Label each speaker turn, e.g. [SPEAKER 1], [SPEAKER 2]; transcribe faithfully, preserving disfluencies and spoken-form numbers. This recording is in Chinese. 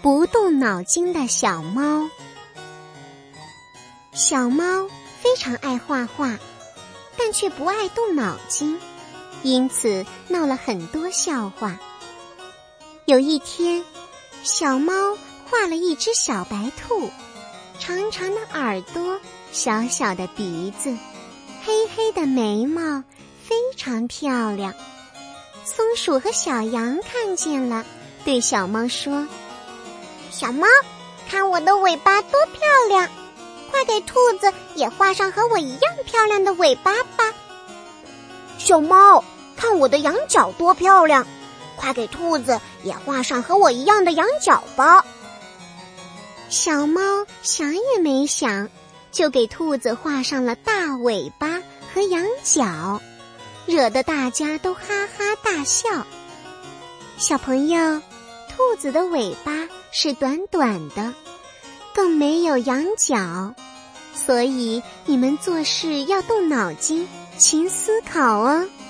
[SPEAKER 1] 不动脑筋的小猫。小猫非常爱画画，但却不爱动脑筋，因此闹了很多笑话。有一天，小猫画了一只小白兔，长长的耳朵，小小的鼻子，黑黑的眉毛，非常漂亮。松鼠和小羊看见了，对小猫说：小猫，看我的尾巴多漂亮，快给兔子也画上和我一样漂亮的尾巴吧。
[SPEAKER 2] 小猫，看我的羊角多漂亮，快给兔子也画上和我一样的羊角吧。
[SPEAKER 1] 小猫想也没想，就给兔子画上了大尾巴和羊角，惹得大家都哈哈大笑。小朋友，兔子的尾巴是短短的，更没有羊角，所以你们做事要动脑筋，勤思考哦。